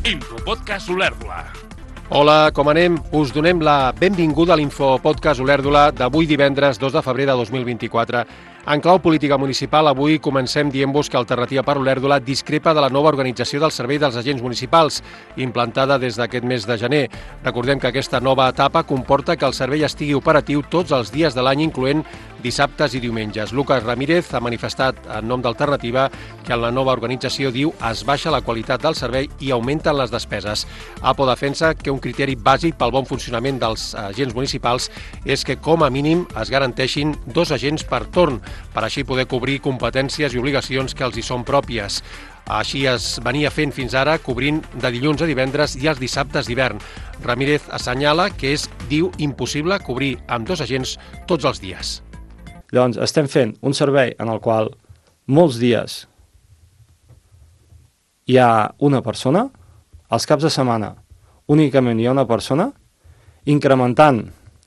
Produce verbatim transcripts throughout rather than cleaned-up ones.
Infopodcast Olèrdola. Hola, com anem? Us donem la benvinguda a l'Infopodcast Olèrdola d'avui divendres dos de febrer de dos mil vint-i-quatre. En clau política municipal, avui comencem dient-vos que Alternativa per Olèrdola discrepa de la nova organització del Servei dels Agents Municipals, implantada des d'aquest mes de gener. Recordem que aquesta nova etapa comporta que el servei estigui operatiu tots els dies de l'any, incloent dissabtes i diumenges. Lucas Ramírez ha manifestat en nom d'Alternativa que en la nova organització, diu, es baixa la qualitat del servei i augmenten les despeses. APO defensa que un criteri bàsic pel bon funcionament dels agents municipals és que, com a mínim, es garanteixin dos agents per torn, per així poder cobrir competències i obligacions que els hi són pròpies. Així es venia fent fins ara, cobrint de dilluns a divendres i els dissabtes d'hivern. Ramírez assenyala que és, diu, impossible cobrir amb dos agents tots els dies. Llavors, estem fent un servei en el qual molts dies hi ha una persona, als caps de setmana únicament hi ha una persona, incrementant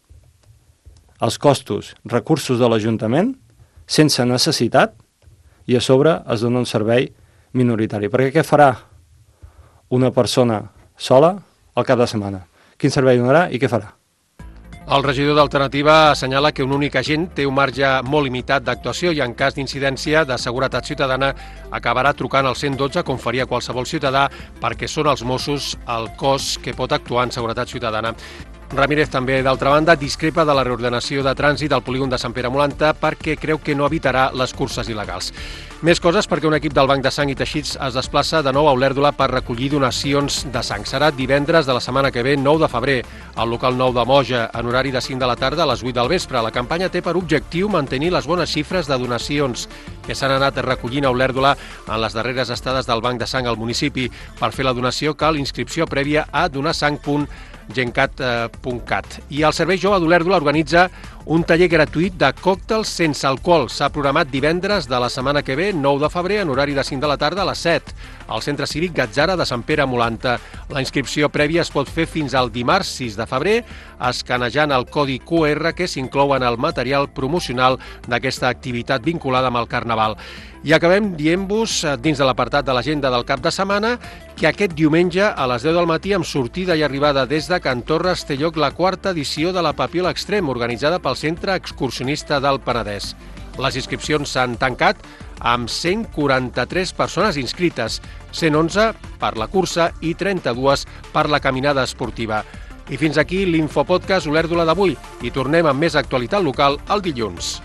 els costos, recursos de l'Ajuntament, sense necessitat, i a sobre es dona un servei minoritari. Perquè què farà una persona sola al cap de setmana? Quin servei donarà i què farà? El regidor d'Alternativa assenyala que un únic agent té un marge molt limitat d'actuació i en cas d'incidència de seguretat ciutadana acabarà trucant al cent dotze com faria qualsevol ciutadà perquè són els Mossos el cos que pot actuar en seguretat ciutadana. Ramírez també, d'altra banda, discrepa de la reordenació de trànsit al polígon de Sant Pere Molanta perquè creu que no evitarà les curses il·legals. Més coses perquè un equip del Banc de Sang i Teixits es desplaça de nou a Olèrdola per recollir donacions de sang. Serà divendres de la setmana que ve, nou de febrer, al local nou de Moja, en horari de cinc de la tarda a les vuit del vespre. La campanya té per objectiu mantenir les bones xifres de donacions que s'han anat recollint a Olèrdola en les darreres estades del Banc de Sang al municipi. Per fer la donació cal inscripció prèvia a donarsang punt gencat punt cat. I el Servei Jove d'Olèrdola organitza un taller gratuït de còctels sense alcohol. S'ha programat divendres de la setmana que ve, nou de febrer, en horari de cinc de la tarda a les set, al Centre Cívic Gatzara de Sant Pere Molanta. La inscripció prèvia es pot fer fins al dimarts sis de febrer, escanejant el codi Q R que s'inclou en el material promocional d'aquesta activitat vinculada amb el Carnaval. I acabem dient-vos, dins de l'apartat de l'agenda del cap de setmana, que aquest diumenge a les deu del matí, amb sortida i arribada des de Can Torres, té lloc la quarta edició de la Papiola Extrem, organitzada pel Centre Excursionista del Penedès. Les inscripcions s'han tancat amb cent quaranta-tres persones inscrites, cent onze per la cursa i trenta-dues per la caminada esportiva. I fins aquí l'Infopodcast Olèrdola d'avui, i tornem amb més actualitat local el dilluns.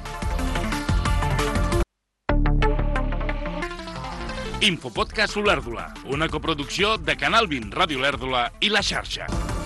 Infopodcast Olèrdola, una coproducció de Canal vint, Ràdio Olèrdola i La Xarxa.